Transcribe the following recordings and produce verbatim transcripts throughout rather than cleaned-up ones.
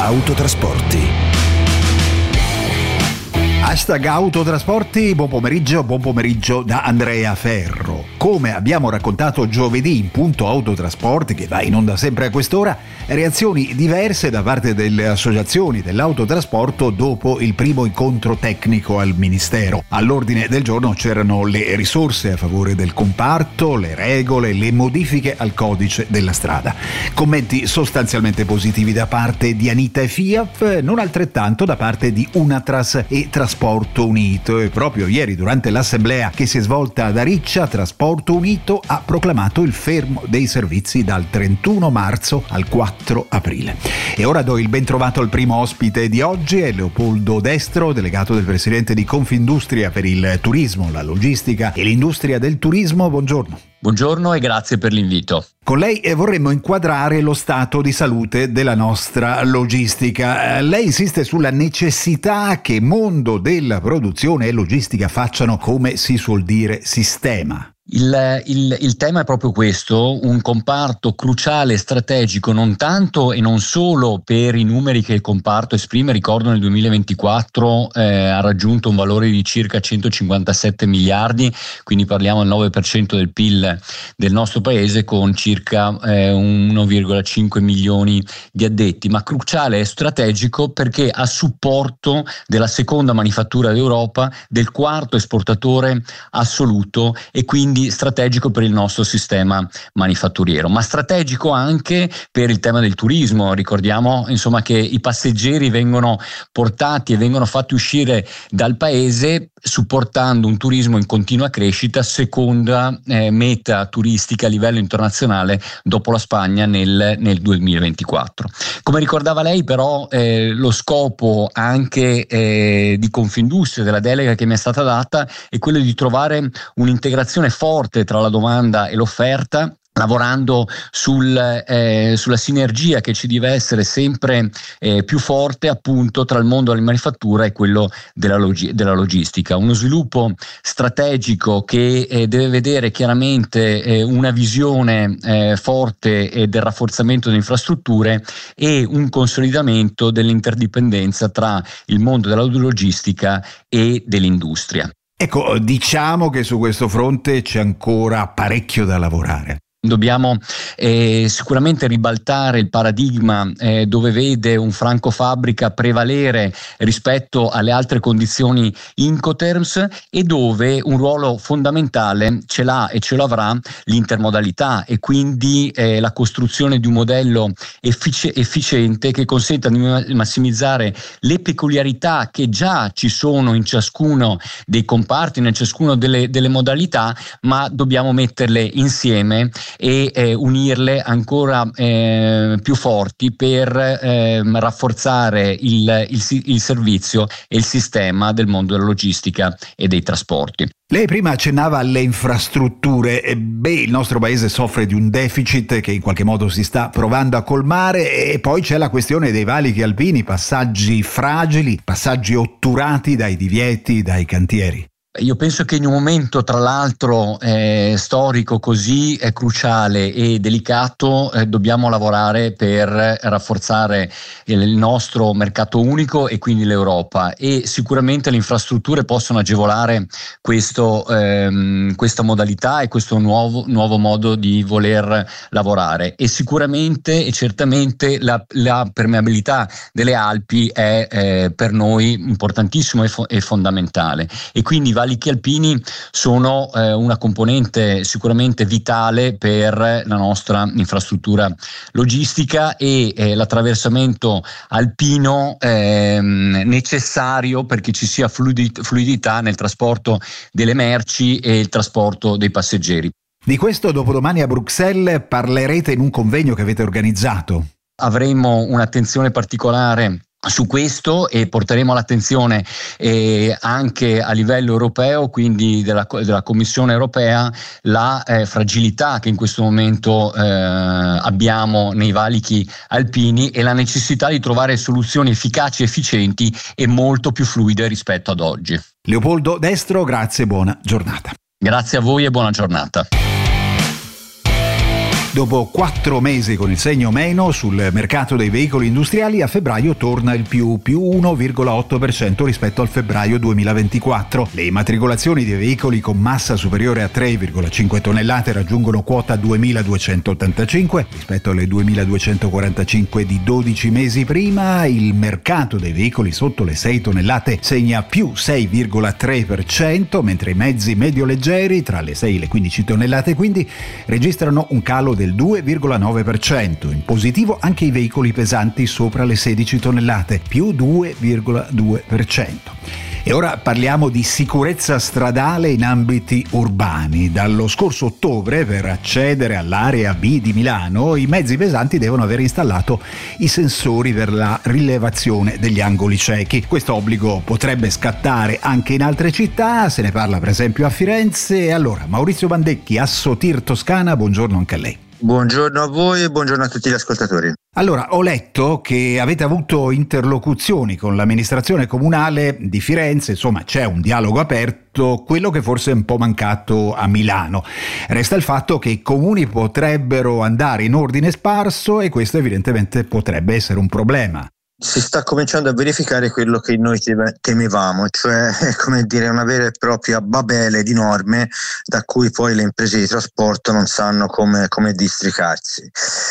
Autotrasporti. Hashtag Autotrasporti, buon pomeriggio, buon pomeriggio da Andrea Ferro. Come abbiamo raccontato giovedì in Punto Autotrasporti, che va in onda sempre a quest'ora, reazioni diverse da parte delle associazioni dell'autotrasporto dopo il primo incontro tecnico al Ministero. All'ordine del giorno c'erano le risorse a favore del comparto, le regole, le modifiche al codice della strada. Commenti sostanzialmente positivi da parte di Anita e Fiat, non altrettanto da parte di Unatras e Trasporto Unito, e proprio ieri durante l'assemblea che si è svolta ad Ariccia, Trasporto Unito ha proclamato il fermo dei servizi dal trentuno marzo al quattro aprile. E ora do il ben trovato al primo ospite di oggi, è Leopoldo Destro, delegato del presidente di Confindustria per il turismo, la logistica e l'industria del turismo. Buongiorno. Buongiorno e grazie per l'invito. Con lei vorremmo inquadrare lo stato di salute della nostra logistica. Lei insiste sulla necessità che mondo della produzione e logistica facciano, come si suol dire, sistema. Il, il, il tema è proprio questo, un comparto cruciale e strategico non tanto e non solo per i numeri che il comparto esprime. Ricordo nel duemilaventiquattro eh, ha raggiunto un valore di circa centocinquantasette miliardi, quindi parliamo del nove per cento del P I L del nostro paese, con circa eh, uno virgola cinque milioni di addetti, ma cruciale e strategico perché a supporto della seconda manifattura d'Europa, del quarto esportatore assoluto e quindi strategico per il nostro sistema manifatturiero, ma strategico anche per il tema del turismo. Ricordiamo insomma che i passeggeri vengono portati e vengono fatti uscire dal paese supportando un turismo in continua crescita, seconda eh, meta turistica a livello internazionale dopo la Spagna nel, nel duemilaventiquattro. Come ricordava lei però eh, lo scopo anche eh, di Confindustria, della delega che mi è stata data, è quello di trovare un'integrazione forte tra la domanda e l'offerta, lavorando sul, eh, sulla sinergia che ci deve essere sempre eh, più forte appunto tra il mondo della manifattura e quello della, logi- della logistica. Uno sviluppo strategico che eh, deve vedere chiaramente eh, una visione eh, forte eh, del rafforzamento delle infrastrutture e un consolidamento dell'interdipendenza tra il mondo della logistica e dell'industria. Ecco, diciamo che su questo fronte c'è ancora parecchio da lavorare. Dobbiamo eh, sicuramente ribaltare il paradigma eh, dove vede un franco fabbrica prevalere rispetto alle altre condizioni Incoterms e dove un ruolo fondamentale ce l'ha e ce lo avrà l'intermodalità e quindi eh, la costruzione di un modello effic- efficiente che consenta di massimizzare le peculiarità che già ci sono in ciascuno dei comparti, in ciascuno delle, delle modalità, ma dobbiamo metterle insieme e eh, unirle ancora eh, più forti per eh, rafforzare il, il, il servizio e il sistema del mondo della logistica e dei trasporti. Lei prima accennava alle infrastrutture. E beh, il nostro paese soffre di un deficit che in qualche modo si sta provando a colmare, e poi c'è la questione dei valichi alpini, passaggi fragili, passaggi otturati dai divieti, dai cantieri. Io penso che in un momento tra l'altro eh, storico così eh, cruciale e delicato eh, dobbiamo lavorare per rafforzare il nostro mercato unico e quindi l'Europa, e sicuramente le infrastrutture possono agevolare questo, ehm, questa modalità e questo nuovo, nuovo modo di voler lavorare, e sicuramente e certamente la, la permeabilità delle Alpi è eh, per noi importantissimo e, fo- e fondamentale, e quindi valichi alpini sono eh, una componente sicuramente vitale per la nostra infrastruttura logistica e eh, l'attraversamento alpino eh, necessario perché ci sia fluidità, fluidità nel trasporto delle merci e il trasporto dei passeggeri. Di questo dopodomani a Bruxelles parlerete in un convegno che avete organizzato. Avremo un'attenzione particolare su questo e porteremo l'attenzione eh, anche a livello europeo, quindi della, della Commissione europea, la eh, fragilità che in questo momento eh, abbiamo nei valichi alpini e la necessità di trovare soluzioni efficaci, efficienti e molto più fluide rispetto ad oggi. Leopoldo Destro, grazie e buona giornata. Grazie a voi e buona giornata. Dopo quattro mesi con il segno meno sul mercato dei veicoli industriali, a febbraio torna il più, più uno virgola otto per cento rispetto al febbraio duemilaventiquattro. Le immatricolazioni dei veicoli con massa superiore a tre virgola cinque tonnellate raggiungono quota duemiladuecentottantacinque rispetto alle duemiladuecentoquarantacinque di dodici mesi prima. Il mercato dei veicoli sotto le sei tonnellate segna più sei virgola tre per cento, mentre i mezzi medio-leggeri tra le sei e le quindici tonnellate quindi registrano un calo del due virgola nove per cento. In positivo anche i veicoli pesanti sopra le sedici tonnellate, più due virgola due per cento. E ora parliamo di sicurezza stradale in ambiti urbani. Dallo scorso ottobre, per accedere all'area B di Milano, i mezzi pesanti devono aver installato i sensori per la rilevazione degli angoli ciechi. Questo obbligo potrebbe scattare anche in altre città, se ne parla per esempio a Firenze. E allora, Maurizio Bandecchi, Assotir Toscana, buongiorno anche a lei. Buongiorno a voi e buongiorno a tutti gli ascoltatori. Allora, ho letto che avete avuto interlocuzioni con l'amministrazione comunale di Firenze, insomma c'è un dialogo aperto, quello che forse è un po' mancato a Milano. Resta il fatto che i comuni potrebbero andare in ordine sparso e questo evidentemente potrebbe essere un problema. Si sta cominciando a verificare quello che noi temevamo, cioè come dire una vera e propria babele di norme da cui poi le imprese di trasporto non sanno come, come districarsi.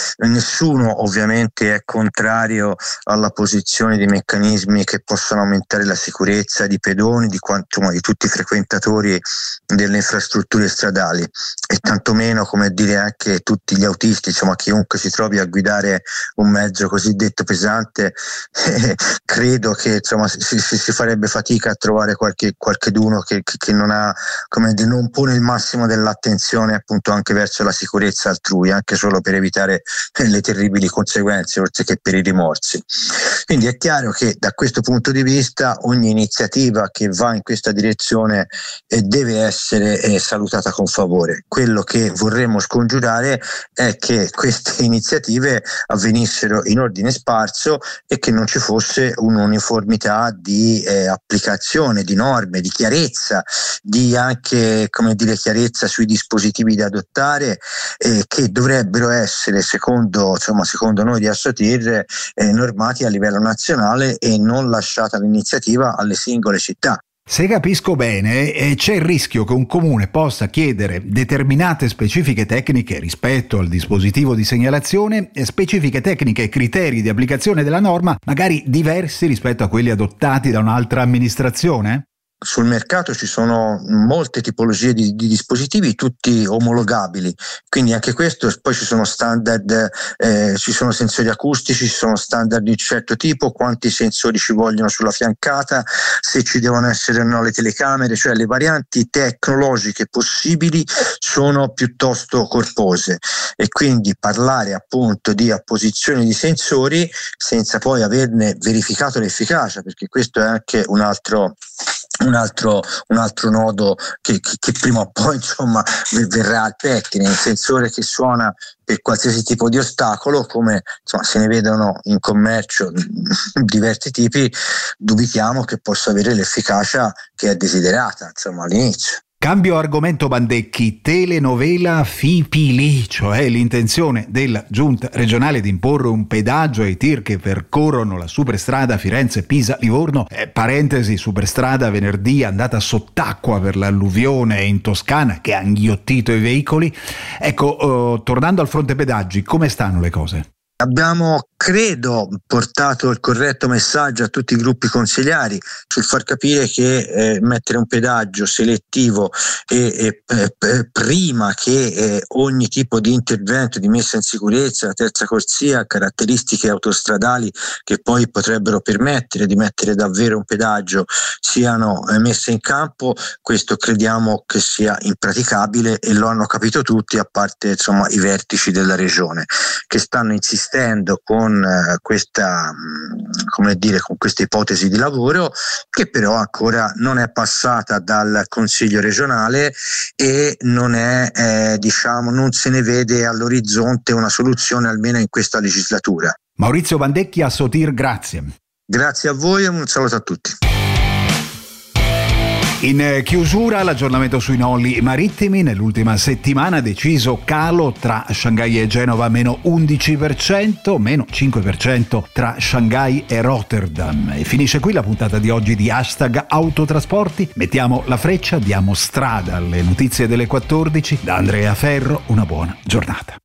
Nessuno ovviamente è contrario alla posizione di meccanismi che possono aumentare la sicurezza di pedoni, di, quanto, di tutti i frequentatori delle infrastrutture stradali e tantomeno come dire anche tutti gli autisti, insomma chiunque si trovi a guidare un mezzo cosiddetto pesante. Eh, credo che insomma si, si, si farebbe fatica a trovare qualche qualcheduno che, che, che non ha come dire, non pone il massimo dell'attenzione appunto anche verso la sicurezza altrui, anche solo per evitare le terribili conseguenze oltre che per i rimorsi. Quindi è chiaro che da questo punto di vista ogni iniziativa che va in questa direzione eh, deve essere eh, salutata con favore. Quello che vorremmo scongiurare è che queste iniziative avvenissero in ordine sparso e che non ci fosse un'uniformità di eh, applicazione, di norme, di chiarezza, di anche come dire chiarezza sui dispositivi da adottare eh, che dovrebbero essere secondo, insomma, secondo noi di Assotir eh, normati a livello nazionale e non lasciata l'iniziativa alle singole città. Se capisco bene, eh, c'è il rischio che un comune possa chiedere determinate specifiche tecniche rispetto al dispositivo di segnalazione, e specifiche tecniche e criteri di applicazione della norma magari diversi rispetto a quelli adottati da un'altra amministrazione? Sul mercato ci sono molte tipologie di, di dispositivi, tutti omologabili, quindi anche questo, poi ci sono standard, eh, ci sono sensori acustici, ci sono standard di certo tipo, quanti sensori ci vogliono sulla fiancata, se ci devono essere o no le telecamere, cioè le varianti tecnologiche possibili sono piuttosto corpose e quindi parlare appunto di apposizione di sensori senza poi averne verificato l'efficacia, perché questo è anche un altro Un altro, un altro nodo che, che, che prima o poi insomma verrà al pettine, il sensore che suona per qualsiasi tipo di ostacolo, come insomma se ne vedono in commercio diversi tipi, dubitiamo che possa avere l'efficacia che è desiderata insomma all'inizio. Cambio argomento Bandecchi, telenovela Fipili, cioè l'intenzione della giunta regionale di imporre un pedaggio ai tir che percorrono la superstrada Firenze-Pisa-Livorno, eh, parentesi superstrada venerdì andata sott'acqua per l'alluvione in Toscana che ha inghiottito i veicoli. Ecco, eh, tornando al fronte pedaggi, come stanno le cose? Abbiamo, credo, portato il corretto messaggio a tutti i gruppi consigliari sul far capire che eh, mettere un pedaggio selettivo e, e eh, prima che eh, ogni tipo di intervento di messa in sicurezza, la terza corsia, caratteristiche autostradali che poi potrebbero permettere di mettere davvero un pedaggio siano eh, messe in campo, questo crediamo che sia impraticabile e lo hanno capito tutti, a parte insomma i vertici della regione che stanno insistendo con uh, questa mh, come dire con questa ipotesi di lavoro che però ancora non è passata dal Consiglio regionale e non è eh, diciamo non se ne vede all'orizzonte una soluzione almeno in questa legislatura. Maurizio Bandecchi, Assotir, grazie. Grazie a voi e un saluto a tutti. In chiusura l'aggiornamento sui nolli marittimi. Nell'ultima settimana deciso calo tra Shanghai e Genova meno undici per cento, meno cinque per cento tra Shanghai e Rotterdam. E finisce qui la puntata di oggi di Hashtag Autotrasporti. Mettiamo la freccia, diamo strada alle notizie delle quattordici. Da Andrea Ferro, una buona giornata.